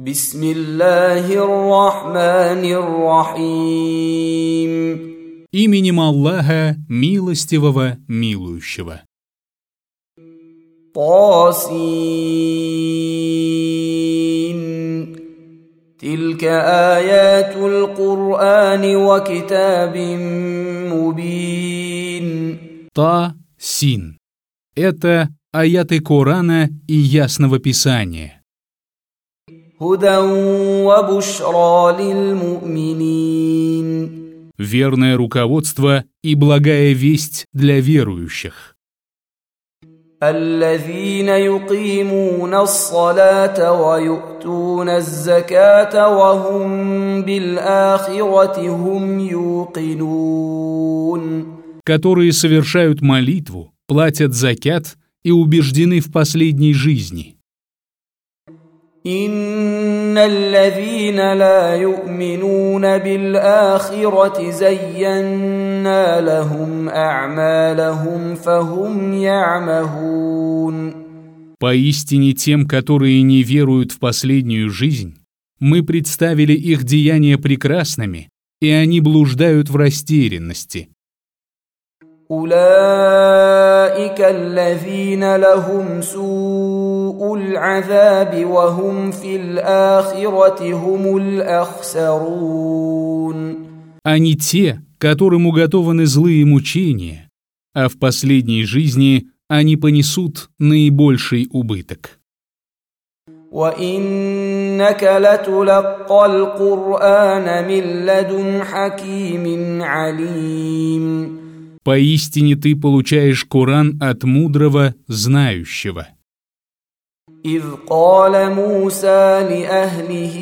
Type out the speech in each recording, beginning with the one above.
Бисмиллахир-рахманир-рахим. Именем Аллаха, милостивого, милующего. Тасин. Тилька аятул Кур'ани ва китабин мубин. Та-син. Это аяты Корана и Ясного Писания. Худан ва бушра лил-му'минин. Верное руководство и благая весть для верующих. الذين يقيمون الصلاة ويؤتون الزكاة وهم بالآخرة هم يوقنون. Которые совершают молитву, платят закят и убеждены в последней жизни. إن الذين لا يؤمنون بالآخرة زينا لهم أعمالهم فهم يعمهون. Поистине тем, которые не веруют в последнюю жизнь, мы представили их деяния прекрасными, и они блуждают в растерянности. أولئك الذين لهم سوء العذاب وهم في الآخرة هم الأخسرون. Они те, которым уготованы злые мучения, а в последней жизни они понесут наибольший убыток. وإنك لتلقى القرآن من لدن حكيم عليم. Поистине ты получаешь Коран от мудрого, знающего. إذ قال موسى لأهله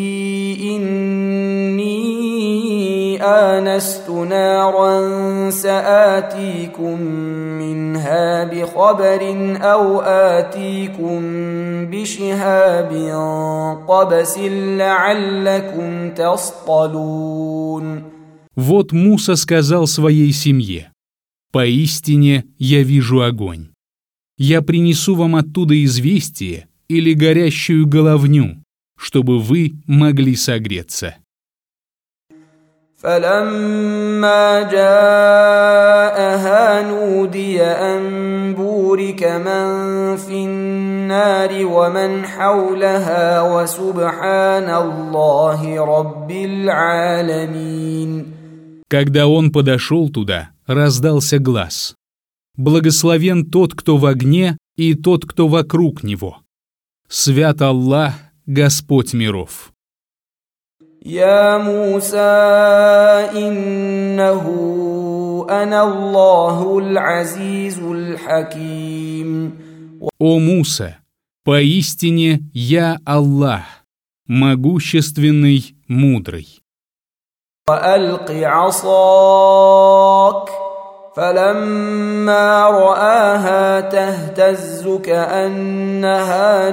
إني آنست نارا سآتيكم منها بخبر أو آتيكم بشهاب قبس لعلكم تصطلون. Вот Муса сказал своей семье: «Поистине я вижу огонь. Я принесу вам оттуда известие или горящую головню, чтобы вы могли согреться». فلما جاءها نودي أن بورك من في النار ومن حولها وسبحان الله رب العالمين. Когда он подошел туда, раздался глас: «Благословен тот, кто в огне, и тот, кто вокруг него. Свят Аллах, Господь миров». يا موسى إنه أنا الله العزيز الحكيم. «О Муса, поистине я Аллах, могущественный, мудрый». وألق عصاك فلما رآها تهتز كأنها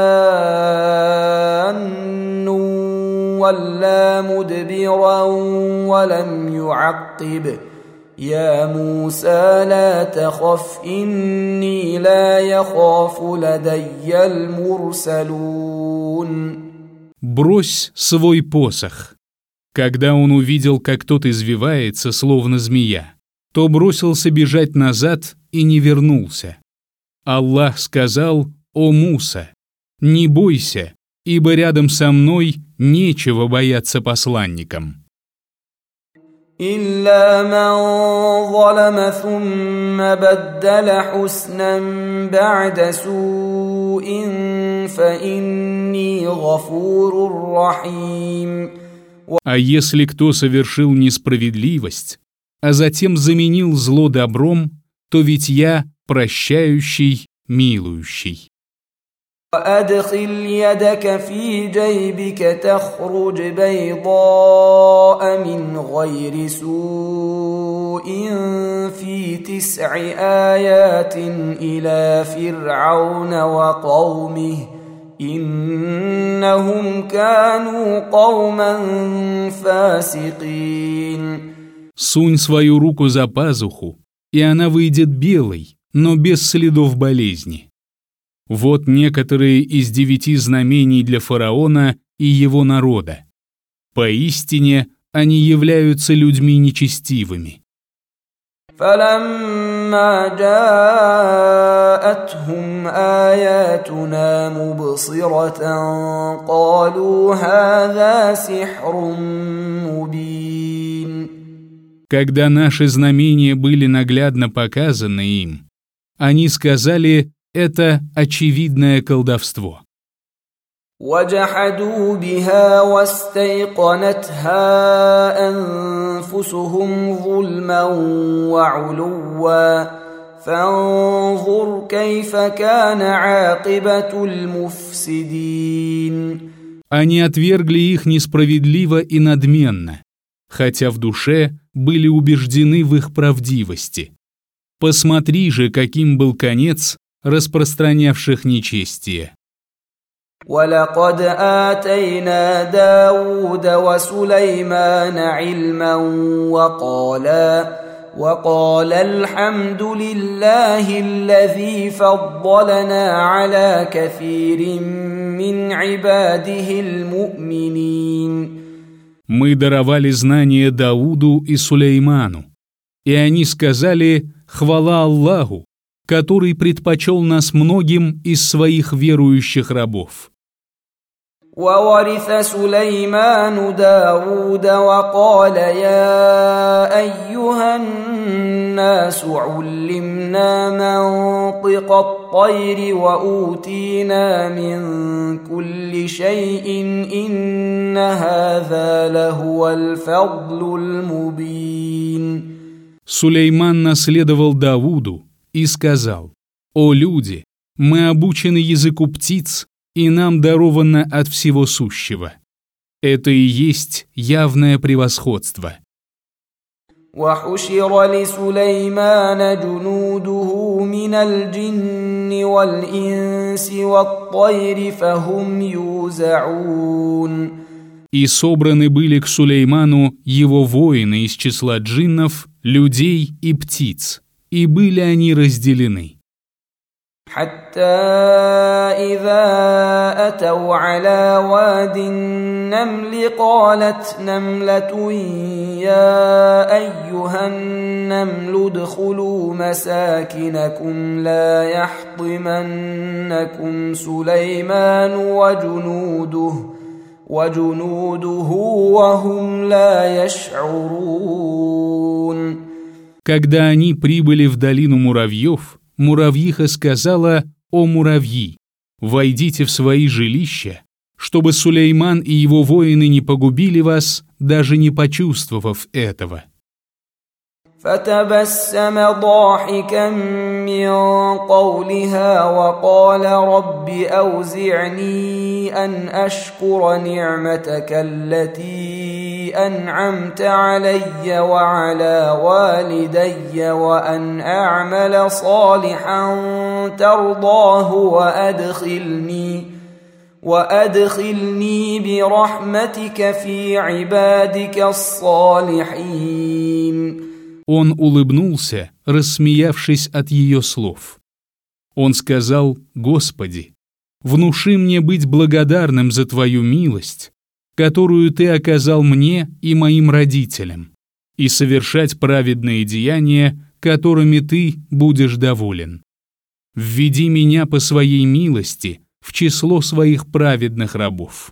جان ولا مدبرا ولم يعقب يا موسى لا تخف إني لا يخاف لدي المرسلون. «Брось свой посох». Когда он увидел, как тот извивается, словно змея, то бросился бежать назад и не вернулся. Аллах сказал: «О Муса, не бойся, ибо рядом со мной нечего бояться посланникам». إلا من ظلم ثم بدل حسنا بعد سوء فإني غفور رحيم. А если кто совершил несправедливость, а затем заменил зло добром, то ведь я прощающий, милующий. وأدخل يدك في جيبك تخرج بيضاء من غير سوء في 9 آيات إلى فرعون وقومه إنهم كانوا قوما فاسقين. Сунь свою руку за пазуху, и она выйдет белой, но без следов болезни. Вот некоторые из 9 знамений для фараона и его народа. Поистине, они являются людьми нечестивыми. فلما جاءتهم آياتنا مبصرة قالوا هذا سحر مبين. Когда наши знамения были наглядно показаны им, они сказали, это очевидное колдовство. وجحدوا بها واستيقنتها أنفسهم ظلما وعلوا فانظر كيف كان عاقبة المفسدين. Они отвергли их несправедливо и надменно, хотя в душе были убеждены в их правдивости. Посмотри же, каким был конец распространявших нечестие. ولقد آتينا داود وسليمان علما وقال الحمد لله الذي فضلنا على كثير من عباده المؤمنين. Мы даровали знания Дауду и Сулейману, и они сказали «Хвала Аллаху, который предпочел нас многим из своих верующих рабов». وورث سليمان داود وقال يا أيها الناس علمنا منطق الطير وأوتينا من كل شيء إن هذا لهو الفضل المبين. Сулейман наследовал Давуду и сказал: «О люди, мы обучены языку птиц, и нам даровано от всего сущего». Это и есть явное превосходство. وحشر لسليمان جنوده من الجن والإنس والطير فهم يوزعون. И собраны были к Сулейману его воины из числа джиннов, людей и птиц, и были они разделены. حتى إذا أتوا على واد النمل قالت نملة يا أيها النمل ادخلوا مساكنكم لا يحطمنكم سليمان وجنوده وهم لا يشعرون. Когда они прибыли в долину муравьев, муравьиха сказала: «О муравьи, войдите в свои жилища, чтобы Сулейман и его воины не погубили вас, даже не почувствовав этого». فتبسم ضاحكا من قولها وقال رب أوزعني أن أشكر نعمتك التي أنعمت علي وعلى والدي وأن أعمل صالحا ترضاه وأدخلني برحمتك في عبادك الصالحين. Он улыбнулся, рассмеявшись от ее слов. Он сказал: «Господи, внуши мне быть благодарным за Твою милость, которую Ты оказал мне и моим родителям, и совершать праведные деяния, которыми Ты будешь доволен. Введи меня по Своей милости в число Своих праведных рабов».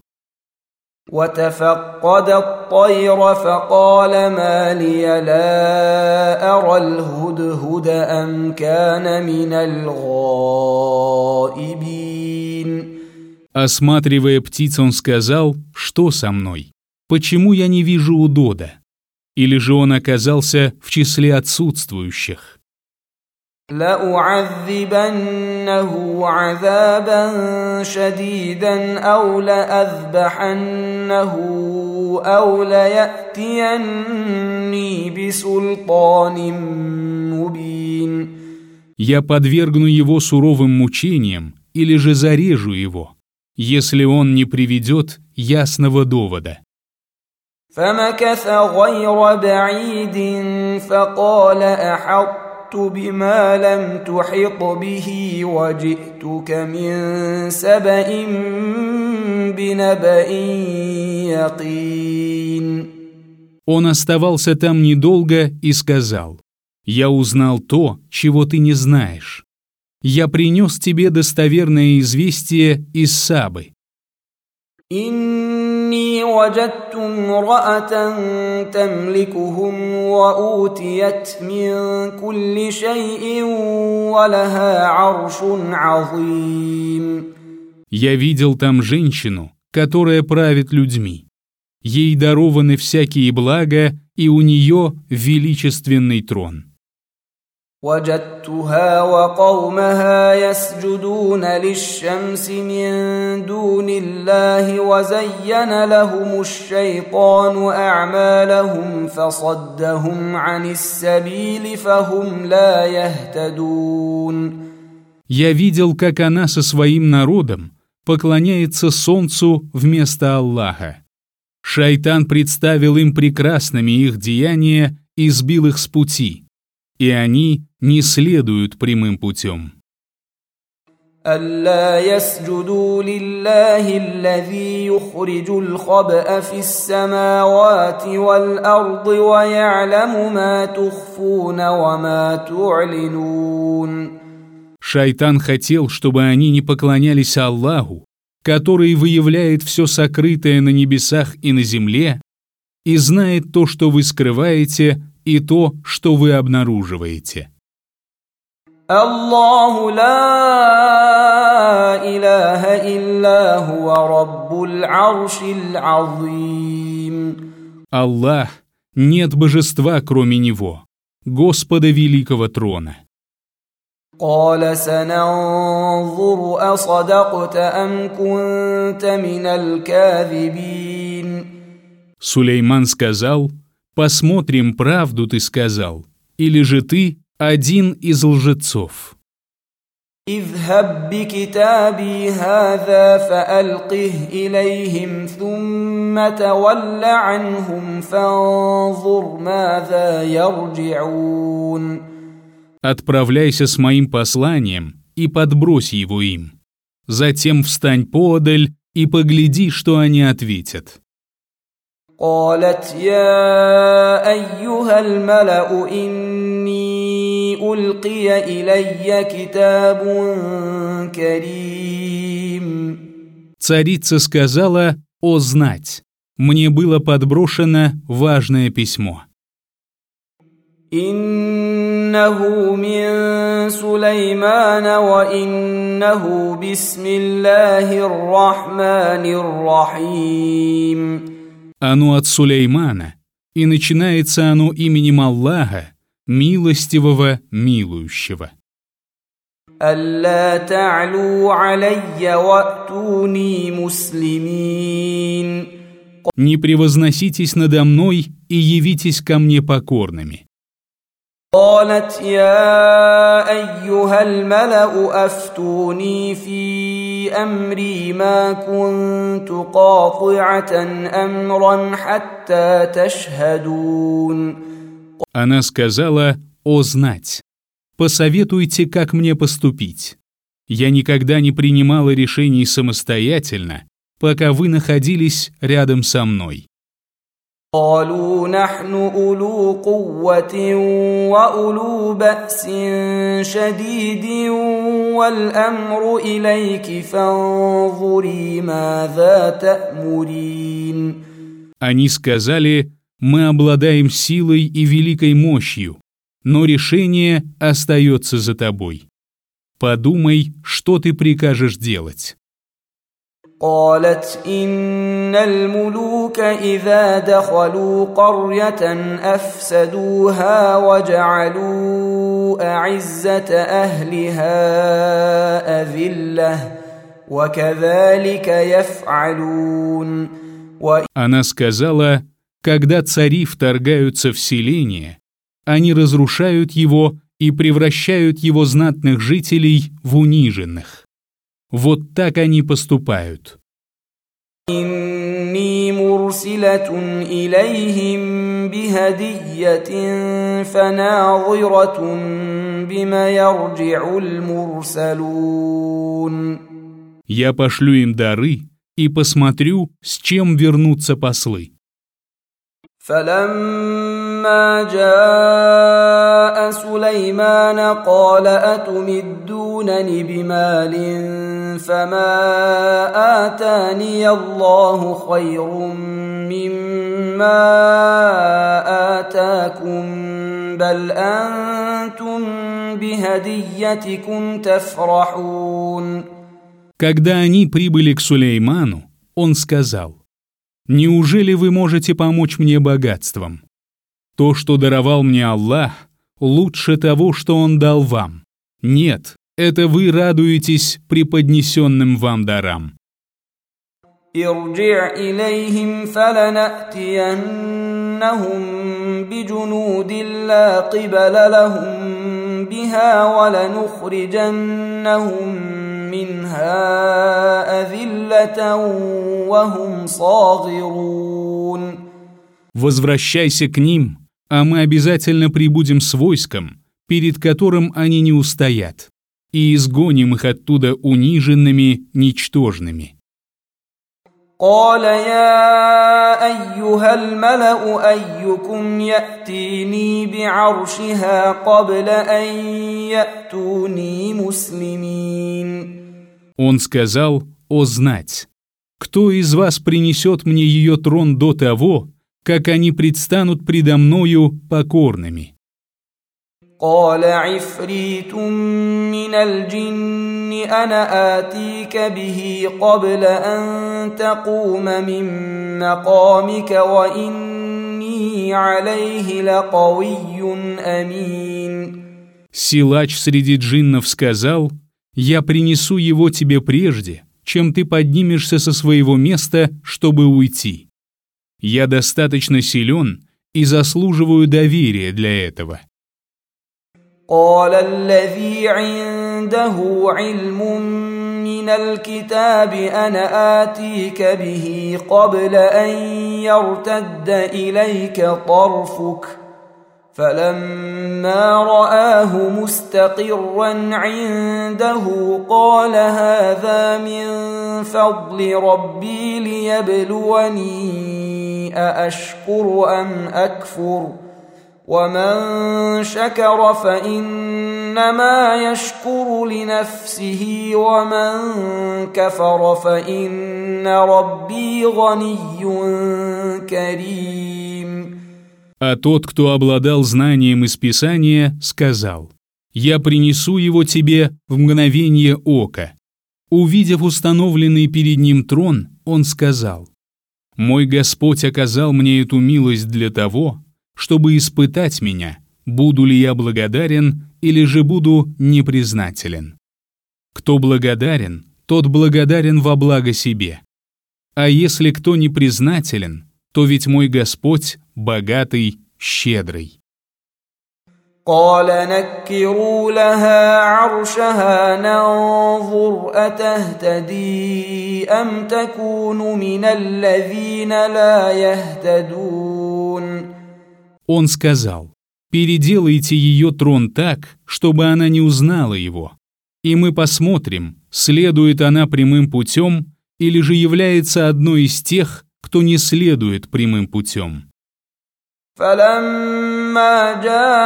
وتفقد الطير فقال ما لي لا أرى الهدهد أم كان من الغائبين. Осматривая птиц, он сказал: «Что со мной? Почему я не вижу удода? Или же он оказался в числе отсутствующих?» لأعذبنه عذابا شديدا أو لأذبحنه أو ليأتيني بسلطان مبين. Я подвергну его суровым мучениям или же зарежу его, если он не приведет ясного довода. فمكث غير بعيد فقال أحط بما لم تحط به وجئتك من سبأ بنبأ يقين. Он оставался там недолго и сказал: «Я узнал то, чего ты не знаешь. Я принес тебе достоверное известие из Сабы». إني وجدت امرأة تملكهم وأوتيت من كل شيء ولها عرش عظيم. Я видел там женщину, которая правит людьми. Ей дарованы всякие блага, и у нее величественный трон. وجدتها وقومها يسجدون للشمس من دون الله وزين لهم الشيطان أعمالهم فصدهم عن السبيل فهم لا يهتدون. Я видел, как она со своим народом поклоняется солнцу вместо Аллаха. Шайтан представил им прекрасными их деяния и сбил их с пути, и они не следуют прямым путем. ألا يسجدوا لله الذي يخرج الخبأ في السماوات والأرض ويعلم ما تخفون وما تعلنون. Шайтан хотел, чтобы они не поклонялись Аллаху, который выявляет все сокрытое на небесах и на земле, и знает то, что вы скрываете, и то, что вы обнаруживаете. Аллаху ла илаха илля хуа раббуль аршил азим. Аллах, нет божества, кроме Него, Господа Великого Трона. قال سننظر أصدقت أم كنت من الكاذبين. Сулейман сказал: «Посмотрим, правду ты сказал, или же ты один из лжецов». اذهب بكتابي هذا فألقه إليهم ثم تول عنهم فانظر ماذا يرجعون. «Отправляйся с моим посланием и подбрось его им. Затем встань поодаль и погляди, что они ответят». قالت يا أيها الملأ إني ألقي إلي كتاب كريم. Царица сказала: «О знать, мне было подброшено важное письмо». إنه من سليمان وإنه بسم الله الرحمن الرحيم. Оно от Сулеймана, и начинается оно именем Аллаха, милостивого, милующего. ألا تعلوا علي وأتوني مسلمين. Не превозноситесь надо мной и явитесь ко мне покорными. قالت يا أيها الملأ أفتوني في أمري ما كنت قاطعة أمرا حتى تشهدون. Она сказала: «О знать, посоветуйте, как мне поступить. Я никогда не принимала решений самостоятельно, пока вы находились рядом со мной». قالوا نحن أولو قوة وأولو بأس شديد والأمر إليك فانظري ماذا تأمرين. Они сказали: «Мы обладаем силой и великой мощью, но решение остается за тобой. Подумай, что ты прикажешь делать». قالت إن الملوك إذا دخلوا قرية أفسدوها وجعلوا أعزة أهلها أذلة وكذلك يفعلون. Она сказала: «Когда цари вторгаются в селение, они разрушают его и превращают его знатных жителей в униженных. Вот так они поступают». إني مرسلة مرسلة إليهم بهدية فناظرة بما يرجع المرسلون. Я пошлю им дары и посмотрю, с чем вернутся послы. فلما جاء سليمان قال أتمدونني بمال فما آتاني الله خير مما آتاكم بل أنتم بهديتكم تفرحون. Когда они прибыли к Сулейману, он сказал: «Неужели вы можете помочь мне богатством? То, что даровал мне Аллах, лучше того, что Он дал вам. Нет, это вы радуетесь преподнесенным вам дарам». ارجع إليهم فلنأتينهم بجنود لا قبل لهم بها ولنخرجنهم منها أذلة وهم صاغرون. «Возвращайся к ним, а мы обязательно прибудем с войском, перед которым они не устоят, и изгоним их оттуда униженными, ничтожными». قال يا أيها الملأ أيكم يأتيني بعرشها قبل أن يأتوني مسلمين. Он сказал: «О знать, кто из вас принесет мне ее трон до того, как они предстанут предо мною покорными?» قال عفريت من الجن أنا آتيك به قبل أن تقوم من مقامك وإني عليه لقوي أمين. Силач среди джиннов сказал: «Я принесу его тебе прежде, чем ты поднимешься со своего места, чтобы уйти. Я достаточно силен и заслуживаю доверия для этого». قال الذي عنده علم من الكتاب أنا آتيك به قبل أن يرتد إليك طرفك فلما رآه مستقرا عنده قال هذا من فضل ربي ليبلوني أأشكر أم أكفر ومن شكر فإنما يشكر لنفسه ومن كفر فإن ربي غني كريم. А тот, кто обладал знанием из Писания, сказал: «Я принесу его тебе в мгновение ока». Увидев установленный перед ним трон, он сказал: «Мой Господь оказал мне эту милость для того, чтобы испытать меня, буду ли я благодарен или же буду непризнателен. Кто благодарен, тот благодарен во благо себе. А если кто непризнателен, то ведь мой Господь богатый, щедрый». قال نكروا لها عرشها ننظر أتهتدي أم تكون من الذين لا يهتدون. Он сказал: «Переделайте ее трон так, чтобы она не узнала его, и мы посмотрим, следует она прямым путем или же является одной из тех, кто не следует прямым путем». فلما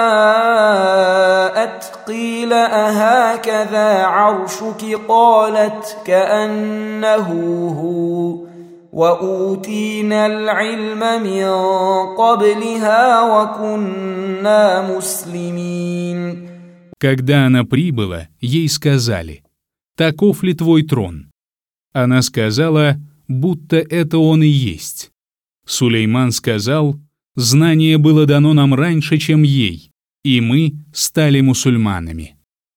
جاءت قيل أهكذا عرشك قالت كأنه هو وأوتينا العلم من قبلها وكنا مسلمين. Когда она прибыла, ей сказали: «Таков ли твой трон?» Она сказала, будто это он и есть. Сулейман сказал: «Знание было дано нам раньше, чем ей, и мы стали мусульманами».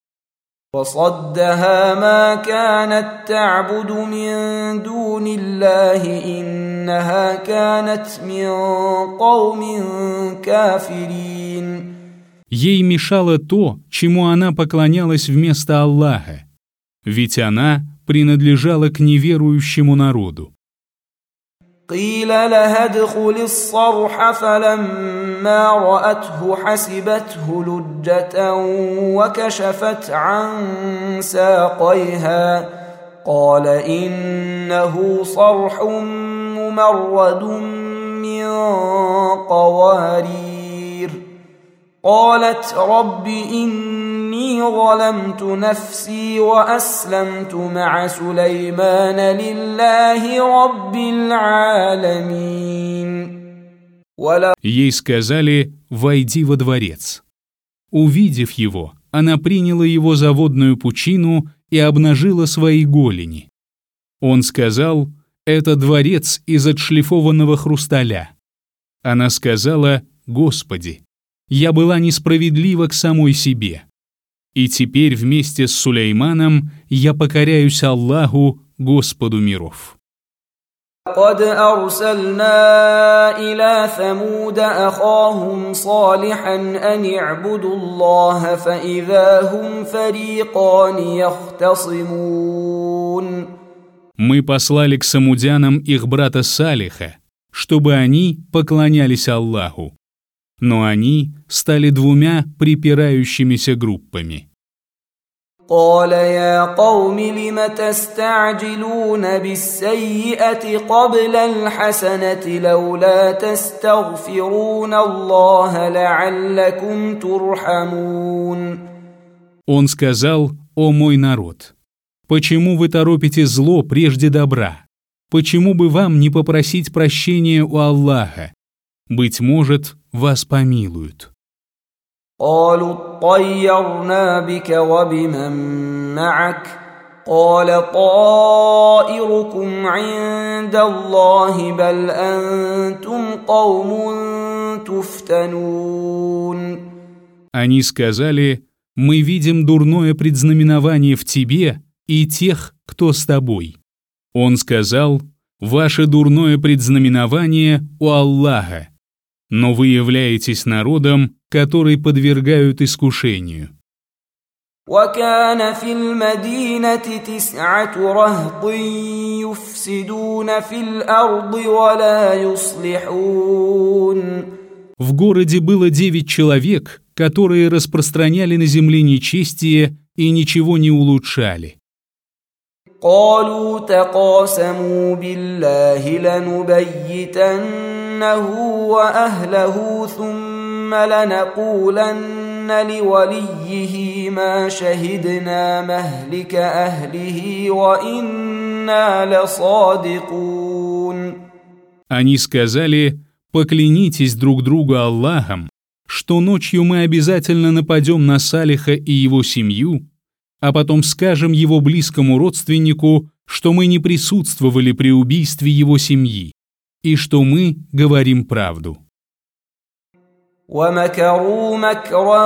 وصدها ما كانت تعبد من دون الله إنها كانت من قوم كافرين. Ей мешало то, чему она поклонялась вместо Аллаха, ведь она принадлежала к неверующему народу. قيل لها ادخل الصرح فلما رأته حسبته لجة وكشفت عن ساقيها قال إنه صرح ممرد من قوارير قالت رب إني ظلمت نفسي وأسلمت مع سليمان لله رب العالمين. Ей сказали: «Войди во дворец». Увидев его, она приняла его за водную пучину и обнажила свои голени. Он сказал: «Это дворец из отшлифованного хрусталя». Она сказала: «Господи, я была несправедлива к самой себе. И теперь вместе с Сулейманом я покоряюсь Аллаху, Господу миров». قد أرسلنا إلى ثمود أخاهم صالحا أن اعبدوا الله فإذا هم فريقان يختصمون. Мы послали к самудянам их брата Салиха, чтобы они поклонялись Аллаху. Но они стали двумя припирающимися группами. قال يا قوم لم تستعجلون بالسيئة قبل الحسنة لولا تستغفرون الله لعلكم ترحمون. Он сказал: «О мой народ, почему вы торопите зло прежде добра? Почему бы вам не попросить прощения у Аллаха? Быть может, вас помилуют». قالوا اطيرنا بك وبمن معك قال طائركم عند الله بل أنتم قوم تفتنون. Они сказали: «Мы видим дурное предзнаменование в тебе и тех, кто с тобой». Он сказал: «Ваше дурное предзнаменование у Аллаха, но вы являетесь народом, который подвергают искушению». وكان في المدينة 9 رهط يفسدون في الأرض ولا يصلحون. В городе было 9 человек, которые распространяли на земле нечестие и ничего не улучшали. قالوا تقاسموا بالله لنبيتنه وأهله ثم لنقولن لوليه ما شهدنا مهلك أهله وإنا لصادقون. Они сказали: «Поклянитесь друг другу Аллахом, что ночью мы обязательно нападем на Салиха и его семью, а потом скажем его близкому родственнику, что мы не присутствовали при убийстве его семьи, и что мы говорим правду». ومكروا مكرا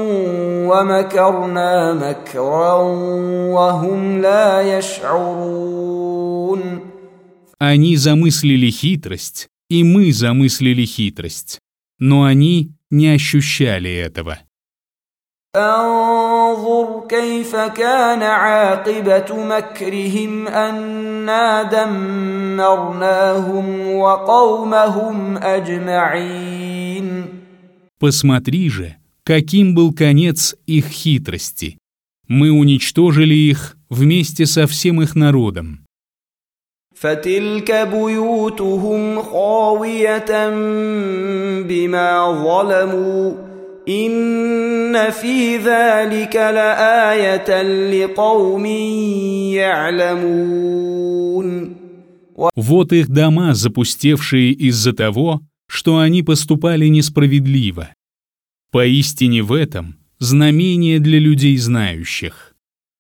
ومكرنا مكرا وهم لا يشعرون. Они замыслили хитрость, и мы замыслили хитрость, но они не ощущали этого. انظر كيف كان عاقبة مكرهم أنا دمرناهم وقومهم أجمعين. Посмотри же, каким был конец их хитрости. Мы уничтожили их вместе со всем их народом. فتلك بيوتهم خاوية بما ظلموا إن في ذلك لآية لقوم يعلمون. Вот их дома, запустевшие из-за того, что они поступали несправедливо. Поистине в этом знамение для людей знающих.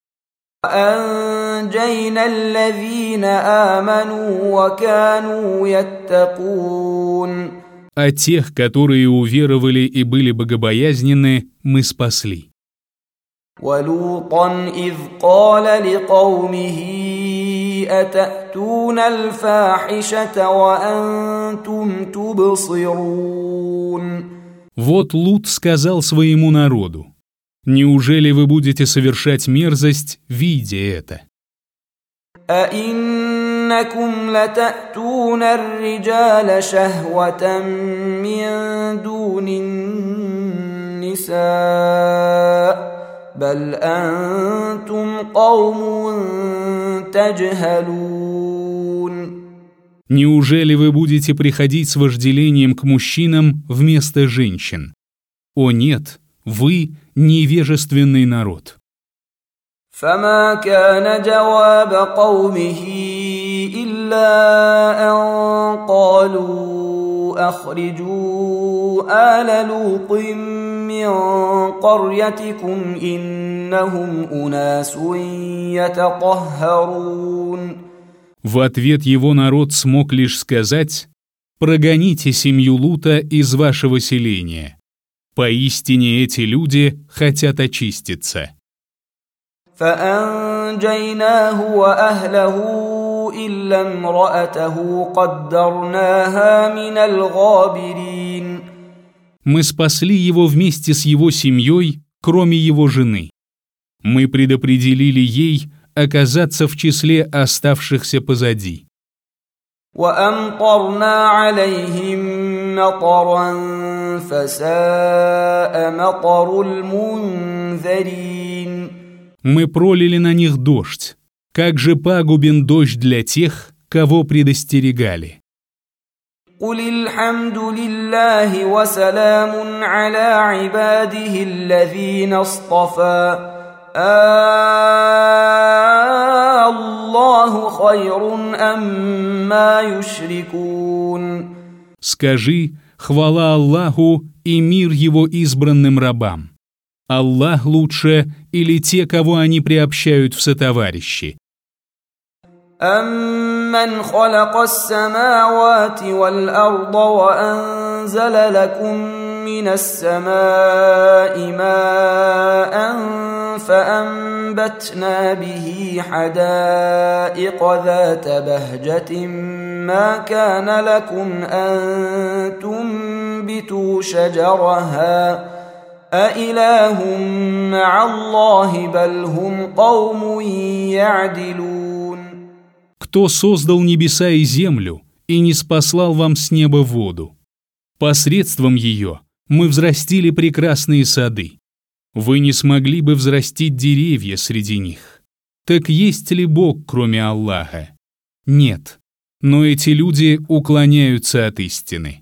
أنجينا الذين آمنوا وكانوا يتقون. А тех, которые уверовали и были богобоязненны, мы спасли. ولوطا إذ قال لقومه أتأتون الفاحشة وأنتم تبصرون. Вот Лут сказал своему народу: «Неужели вы будете совершать мерзость, видя это?» أئنكم أئنكم لتأتون الرجال شهوة من دون النساء بل أنتم قوم تجهلون. Неужели вы будете приходить с вожделением к мужчинам вместо женщин? О нет, вы невежественный народ. فما كان جواب قومه إلا أن قالوا أخرجوا آل لوط من قريتكم إنهم أناس يتطهرون. В ответ его народ смог лишь сказать: «Прогоните семью Лута из вашего селения. Поистине эти люди хотят очиститься». فأنجيناه وأهله إلا امرأته قدرناها من الغابرين. Мы спасли его вместе с его семьей, кроме его жены. Мы предопределили ей оказаться в числе оставшихся позади. وأمطرنا عليهم مطرا فساء مطر المنذرين. Мы пролили на них дождь. Как же пагубен дождь для тех, кого предостерегали. قل الحمد لله وسلام على عباده الذين اصطفى الله خير أما يشركون. Скажи: хвала Аллаху и мир его избранным рабам. Аллах лучше или те, кого они приобщают в сотоварищи? أَمَّنْ خَلَقَ السَّمَاوَاتِ وَالْأَرْضَ وَأَنزَلَ لَكُم مِّنَ السَّمَاءِ مَاءً فَأَنبَتْنَا بِهِ حَدَائِقَ ذَاتَ بَهْجَةٍ مَّا كَانَ لَكُمْ أَن تُنبِتُوا شَجَرَهَا أَإِلَٰهٌ مَّعَ اللَّهِ بَلْ هُمْ قَوْمٌ يَعْدِلُونَ. Кто создал небеса и землю и не спаслал вам с неба воду? Посредством ее мы взрастили прекрасные сады. Вы не смогли бы взрастить деревья среди них. Так есть ли Бог, кроме Аллаха? Нет, но эти люди уклоняются от истины.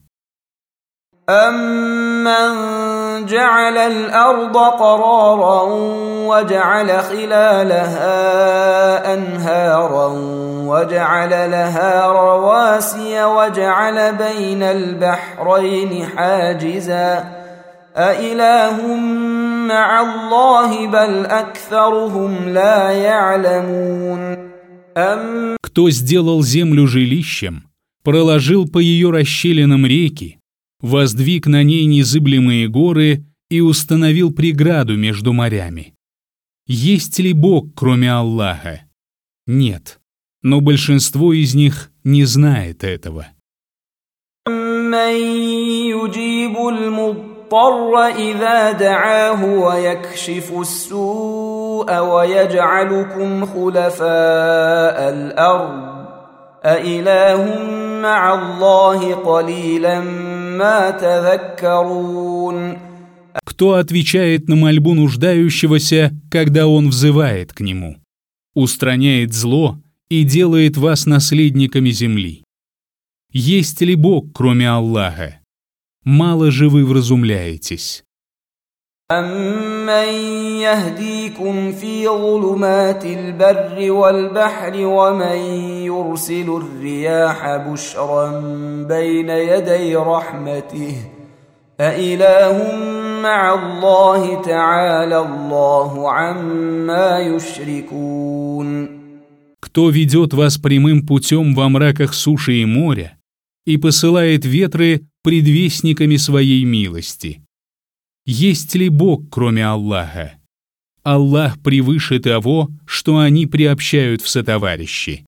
أَمَّنْ جَعَلَ الْأَرْضَ قَرَارًا وَجَعَلَ خِلَالَهَا أَنْهَارًا وَجَعَلَ لَهَا رَوَاسِيَ وَجَعَلَ بَيْنَ الْبَحْرَيْنِ حَاجِزًا أَإِلَٰهٌ مَّعَ اللَّهِ بَلْ أَكْثَرُهُمْ لَا يَعْلَمُونَ. Кто сделал землю жилищем, проложил по ее расщелинам реки, воздвиг на ней незыблемые горы и установил преграду между морями. Есть ли Бог, кроме Аллаха? Нет, но большинство из них не знает этого. مَّن يُجِيبُ الْمُضْطَرَّ إِذَا دَعَاهُ وَيَكْشِفُ السُّوءَ وَيَجْعَلُكُمْ خُلَفَاءَ الْأَرْضِ أَإِلَٰهٌ مَّعَ اللَّهِ قَلِيلًا مَّا تَذَكَّرُونَ. Кто отвечает на мольбу нуждающегося, когда он взывает к нему, устраняет зло и делает вас наследниками земли? Есть ли Бог, кроме Аллаха? Мало же вы вразумляетесь. أَمَّن يَهْدِيكُمْ فِي ظُلُمَاتِ الْبَرِّ وَالْبَحْرِ وَمَن يُرْسِلُ الرِّيَاحَ بُشْرًا بَيْنَ يَدَيْ رَحْمَتِهِ أَإِلَٰهٌ مَّعَ اللَّهِ تَعَالَى اللَّهُ عَمَّا يُشْرِكُونَ. Кто ведет вас прямым путем во мраках суши и моря и посылает ветры предвестниками своей милости? Есть ли Бог, кроме Аллаха? Аллах превыше того, что они приобщают в сотоварищи.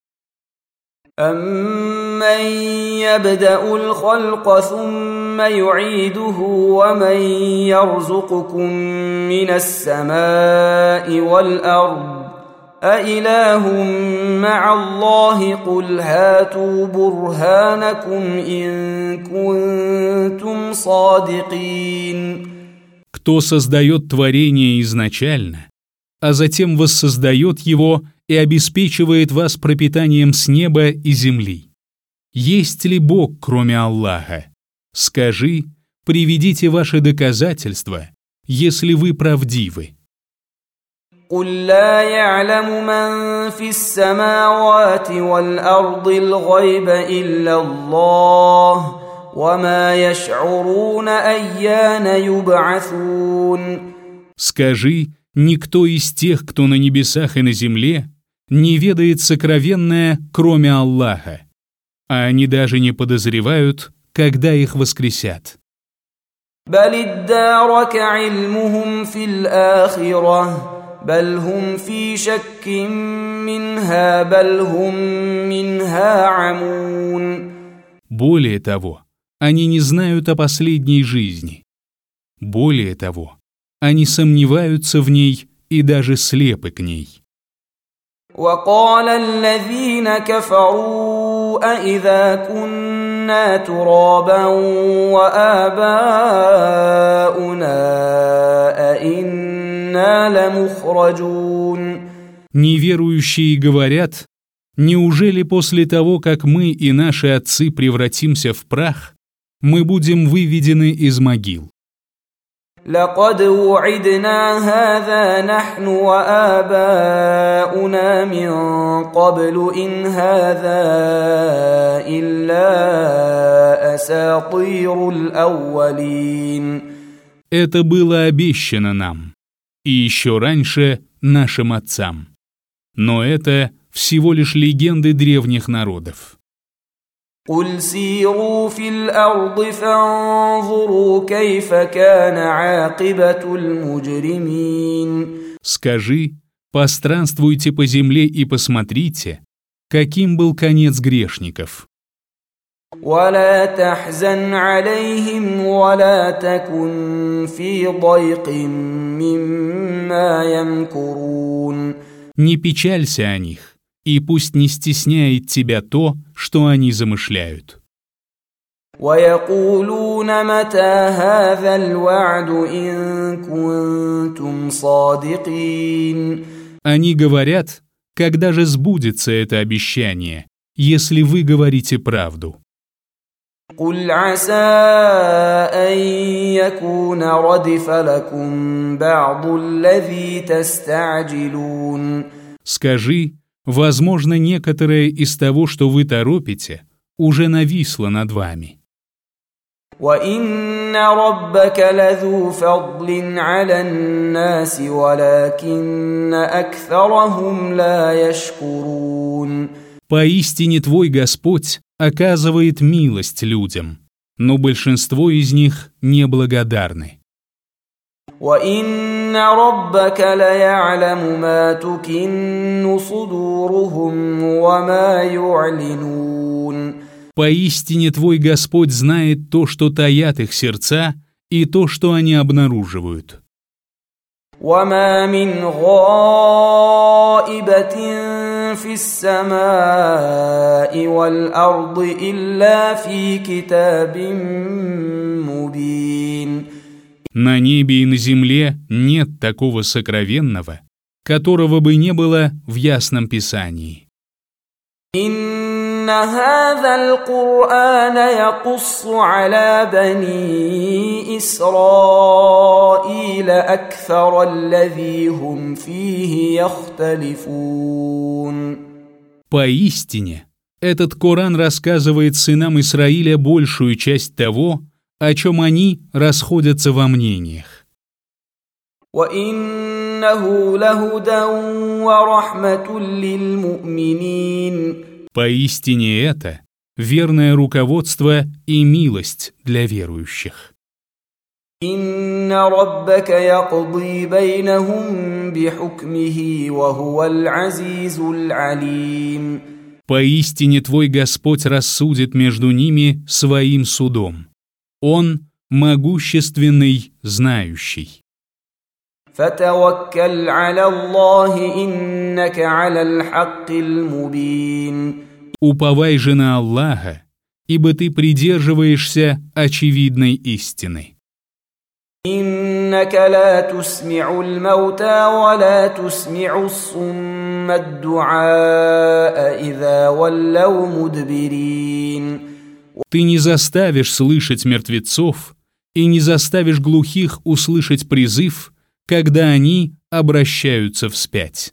أَمَّن يَبْدَأُ الْخَلْقَ ثُمَّ يُعِيدُهُ وَمَن يَرْزُقُكُم مِّنَ السَّمَاءِ وَالْأَرْضِ أإله مع الله قل هاتوا برهانكم إن كنتم صادقين. Кто создает творение изначально, а затем воссоздает его и обеспечивает вас пропитанием с неба и земли? Есть ли Бог, кроме Аллаха? Скажи, приведите ваши доказательства, если вы правдивы. قل لا يعلم من في السماوات والأرض الغيب إلا الله وما يشعرون أيان يبعثون. Скажи, никто из тех, кто на небесах и на земле, не ведает сокровенное, кроме Аллаха, а они даже не подозревают, когда их воскресят. بل ادارك علمهم في الآخرة بل هم في شك منها بل هم منها عمون. Более того, они не знают о последней жизни. Более того, они сомневаются в ней и даже слепы к ней. وقال الذين كفروا أإذا كنا ترابا وآباؤنا أإنا لمخرجون. Неверующие говорят: неужели после того, как мы и наши отцы превратимся в прах, мы будем выведены из могил? لقد وعدنا هذا نحن وآباؤنا من قبل إن هذا إلا أساطير الأولين. Это было обещано нам, и еще раньше нашим отцам. Но это всего лишь легенды древних народов. قل سيروا في الأرض فانظروا كيف كان عاقبة المجرمين. Скажи, постранствуйте по земле и посмотрите, каким был конец грешников. ولا تحزن عليهم ولا تكن في ضيق مما يمكرون. Не печалься о них, и пусть не стесняет тебя то, что они замышляют. ويقولون متى هذا الوعد إن كنتم صادقين. Они говорят, когда же сбудется это обещание, если вы говорите правду. قل عسى أن يكون ردف لكم بعض الذي تستعجلون. Скажи, возможно, некоторое из того, что вы торопите, уже нависло над вами. وَإِنَّ رَبَّكَ لَذُو فَضْلٍ عَلَى النَّاسِ وَلَكِنَّ أَكْثَرَهُمْ لَا يَشْكُرُونَ. Поистине твой Господь оказывает милость людям, но большинство из них неблагодарны. وَإِنَّ رَبَّكَ لَيَعْلَمُ مَا تُكِنُّ صُدُورُهُمْ وَمَا يُعْلِنُونَ. Поистине твой Господь знает то, что таят их сердца, и то, что они обнаруживают. وَمَا مِنْ غَائِبَةٍ فِي السَّمَاءِ وَالْأَرْضِ إِلَّا فِي كِتَابٍ مُبِينٍ. На небе и на земле нет такого сокровенного, которого бы не было в ясном Писании. إن هذا القرآن يقص على بني إسرائيل أكثر الذي هم فيه يختلفون. Поистине, этот Коран рассказывает сынам Исраиля большую часть того, о чем они расходятся во мнениях. وإنه لهدى ورحمة للمؤمنين. Поистине это верное руководство и милость для верующих. إن ربك يقضي بينهم بحكمه وهو العزيز العليم. Поистине твой Господь рассудит между ними своим судом. Он могущественный, знающий. فتوكل على الله إنك على الحق المبين. Уповай же на Аллаха, ибо ты придерживаешься очевидной истины. إنك لا تسمع الموتى ولا تسمع الصم الدعاء إذا ولوا مدبرين. Ты не заставишь слышать мертвецов и не заставишь глухих услышать призыв, когда они обращаются вспять.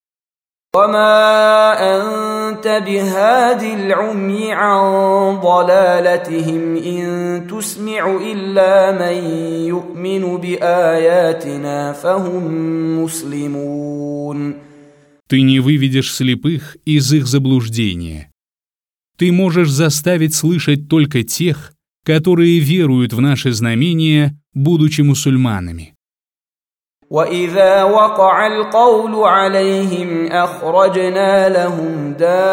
وما أنت بهاد العمي عن ضلالتهم إن تسمع إلا من يؤمن بآياتنا فهم مسلمون. Ты не выведешь слепых из их заблуждения. Ты можешь заставить слышать только тех, которые веруют в наши знамения, будучи мусульманами. وإذا وقع القول عليهم أخرجنا لهم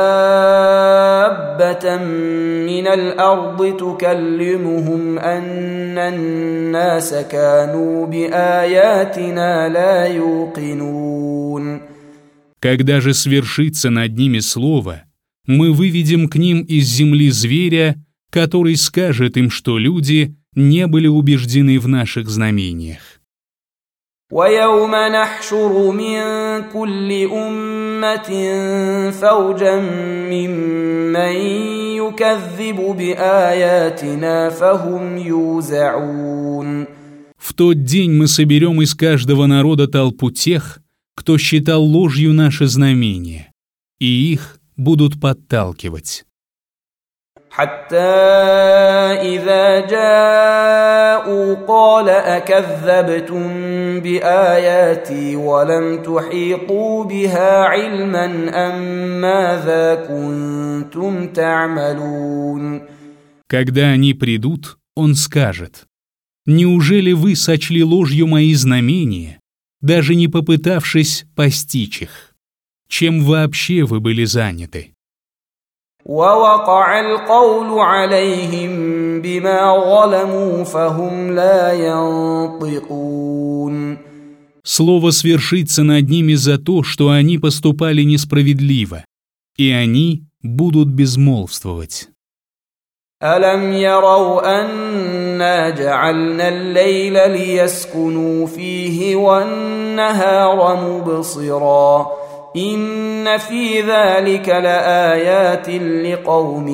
دابة من الأرض تكلمهم أن الناس كانوا بآياتنا لا يوقنون. Когда же свершится над ними слово, мы выведем к ним из земли зверя, который скажет им, что люди не были убеждены в наших знамениях. ويوم نحشر من كل أمة فوجا ممن يكذب بآياتنا فهم يوزعون. В тот день мы соберем из каждого народа толпу тех, кто считал ложью наши знамения, и их будут подталкивать. حتى إذا جاءوا قال أكذبتم بآياتي ولم تحيطوا بها علما أم ماذا كنتم تعملون. Когда они придут, он скажет: «Неужели вы сочли ложью мои знамения, даже не попытавшись постичь их? Чем вообще вы были заняты?» ووقع القول عليهم بما ظلموا فهم لا ينطقون. Слово свершится над ними за то, что они поступали несправедливо, и они будут безмолвствовать. ألم يروا أنا جعلنا الليل ليسكنوا فيه والنهار مبصرا إن في ذلك لآيات لقوم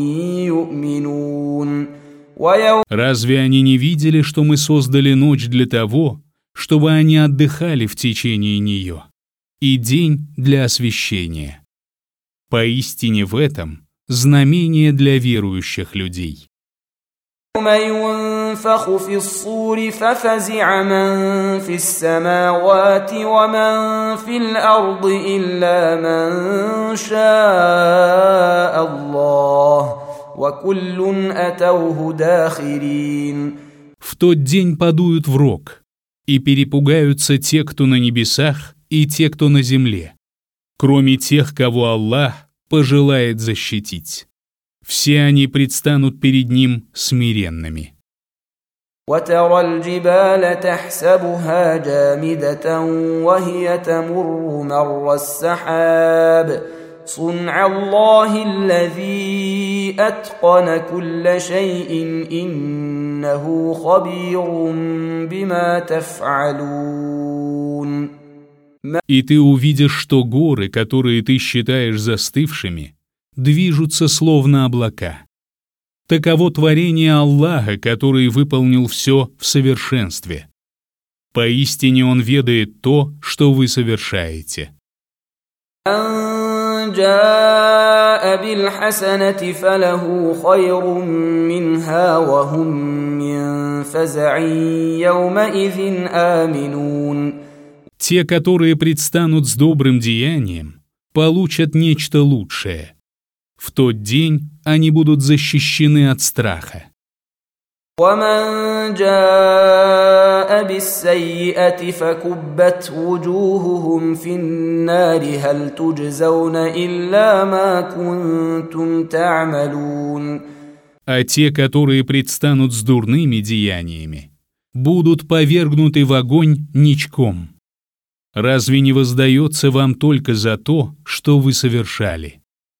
يؤمنون. Разве они не видели, что мы создали ночь для того, чтобы они отдыхали в течение нее, и день для освещения? Поистине в этом знамение для верующих людей. يوم ينفخ في الصور ففزع من في السماوات ومن في الأرض إلا من شاء الله وكل أتوه داخرين. В тот день подуют в рог, и перепугаются те, кто на небесах, и те, кто на земле, кроме тех, кого Аллах пожелает защитить. Все они предстанут перед ним смиренными. وترى الجبال تحسبها جامدة وهي تمر مر السحاب صنع الله الذي أتقن كل شيء إنه خبير بما تفعلون. И ты увидишь, что горы, которые ты считаешь застывшими, движутся словно облака. Таково творение Аллаха, который выполнил все в совершенстве. Поистине Он ведает то, что вы совершаете. من جاء بالحسنة فله خير منها وهم من فزع يومئذ آمنون. Те, которые предстанут с добрым деянием, получат нечто лучшее. В тот день они будут защищены от страха. ومن جاء بالسيئة فكبت وجوههم في النار هل تجزون إلا ما كنتم تعملون. А те, которые предстанут с дурными деяниями, будут повергнуты в огонь ничком. Разве не воздается вам только за то, что вы совершали?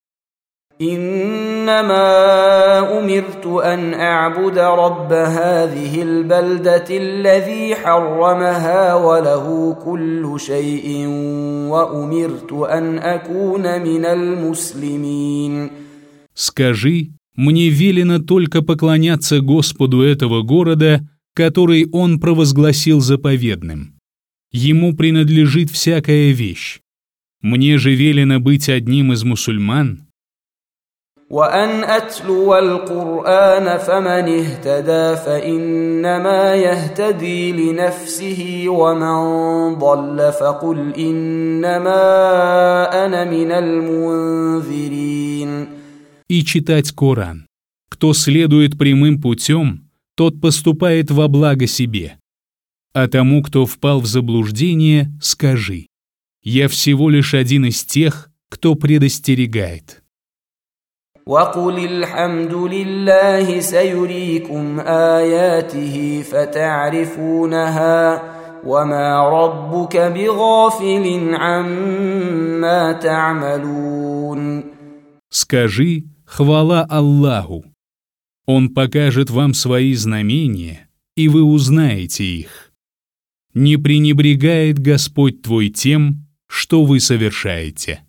إنما أمرت أن أعبد رب هذه البلدة الذي حرمها وله كل شيء وأمرت أن أكون من المسلمين. Скажи, мне велено только поклоняться Господу этого города, который Он провозгласил заповедным. Ему принадлежит всякая вещь. Мне же велено быть одним из мусульман. وأن أتلو القرآن فمن اهتدى فإنما يهتدي لنفسه ومن ضل فقل إنما أنا من المنذرين. И читать Коран. Кто следует прямым путем, тот поступает во благо себе. А тому, кто впал в заблуждение, скажи: я всего лишь один из тех, кто предостерегает. وقل الحمد لله سيريكم آياته فتعرفونها وما ربك بغافل عما تعملون. Скажи: хвала Аллаху. Он покажет вам свои знамения, и вы узнаете их. Не пренебрегает Господь твой тем, что вы совершаете.